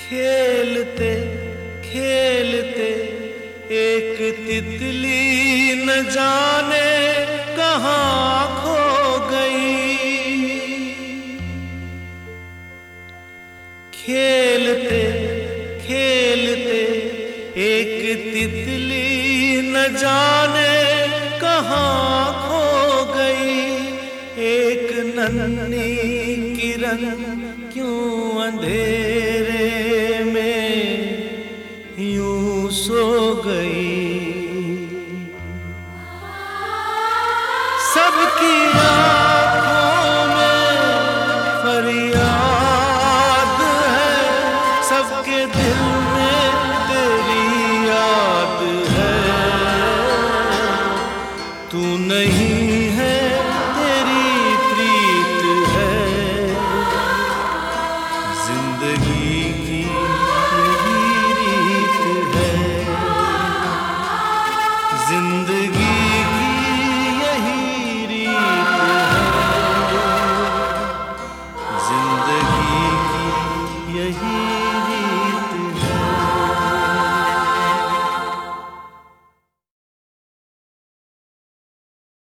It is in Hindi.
खेलते खेलते एक तितली न जाने कहाँ खो गई। खेलते खेलते एक तितली न जाने कहाँ खो गई। एक नन्ही किरण क्यों अंधेरे